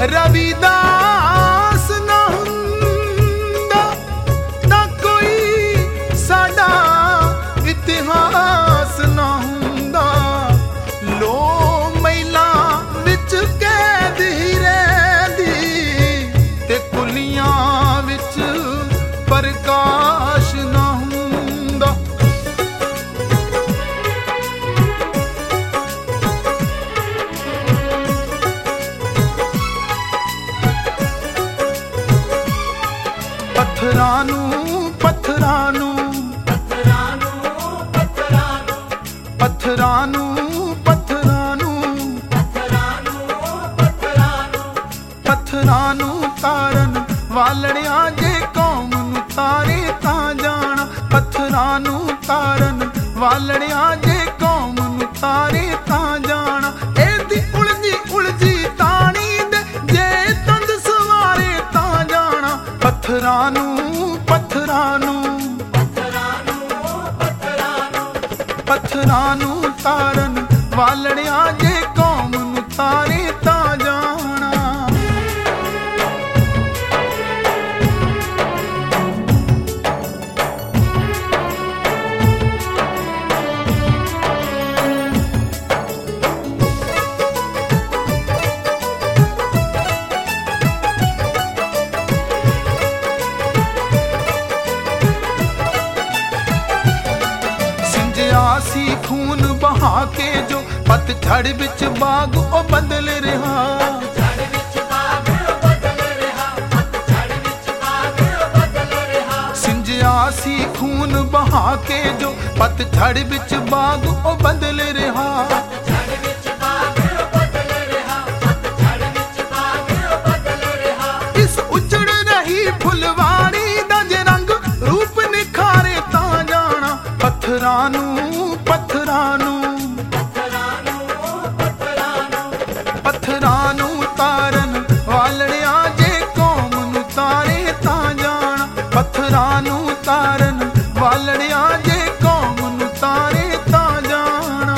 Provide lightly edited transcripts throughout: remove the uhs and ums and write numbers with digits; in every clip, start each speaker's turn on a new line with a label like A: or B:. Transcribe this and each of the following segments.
A: रविदास ना हुंदा तां कोई साडा इतिहास ना हुंदा। लो मैला विच कैद ही रहिंदी ते कुलियां विच प्रकाश ना हुंदा। पत्थरां नूं पत्थरां नूं पत्थरां नूं पत्थरां नूं तारन वालड़िया जे कौम नूं तारे तां जाना। पत्थरां नूं तारन वालड़िया जे कौम नूं तारे तां जाना। एदी उलझी उलझी ताणी दे जे तंद सवारे तां जाना। पत्थरां नूं पत्थरां नूं तारन वालड़िया जे कौम नूं तारे तां जाना। सी खून बहा के जो पतझड़ विच बाग ओ बदल रहा। सिंजिया सी खून बहा के जो पतझड़ विच बाग ओ बदल रहा। इस उजड़ रही फुलवाड़ी दा जे रंग रूप निखारे तां जाना। पत्थरां नूं पत्थरां नूं तारन वालड़िया जे कौम नूं तारे तां जाना। पत्थरां नूं तारन वालड़िया जे कौम नूं तारे तां जाना।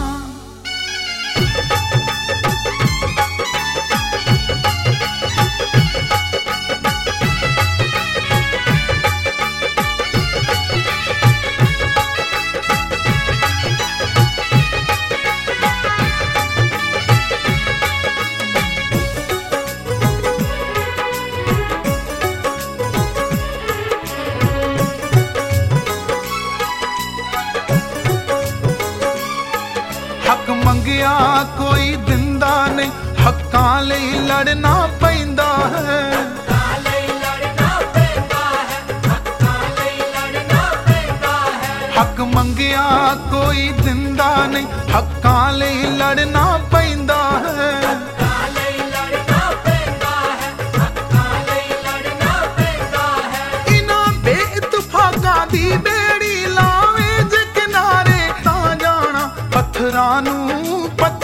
A: हक मंगिया कोई दिंदा नहीं हक्कां लई लड़ना पैंदा है। हक मंगिया कोई दिंदा नहीं हक्कां लई लड़ना पैंदा है। इन्हां बेइतफाकां दी बेड़ी लावे जे किनारे तां जाना। पत्थरां नूं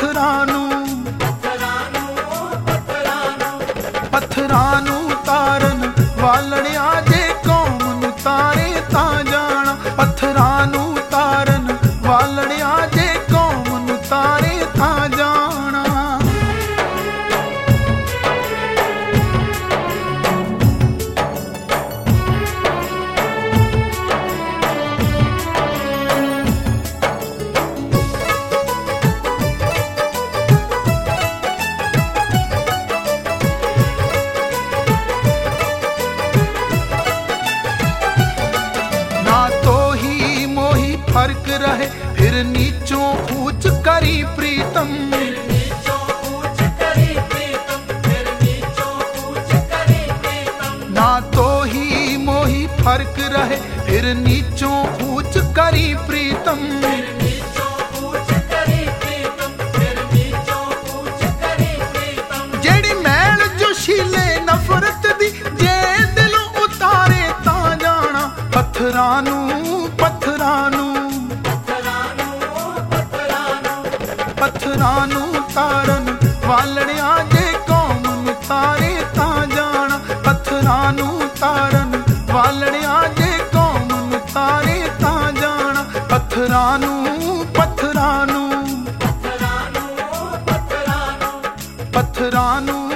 A: पत्थरां नूं तारन वालड़िया जे कौम नूं तारे तां जाना। पत्थरां नूं तारन वालड़िया जे कौम नूं तारे तां जाना। फर्क रहे फिर नीचों ऊंच करी प्रीतम। ना तो ही मोही फर्क रहे फिर नीचों ऊंच करी प्रीतम। जेड़ी मैल जोशीले नफरत दी जे दिलों उतारे तां जाना। पत्थरां नूं पत्थरां नूं तारन वालड़िया जे कौम नूं तारे तां जाना। पत्थरां नूं तारन वालड़िया जे कौम नूं तारे तां जाना। पत्थरां नूं पत्थरां नूं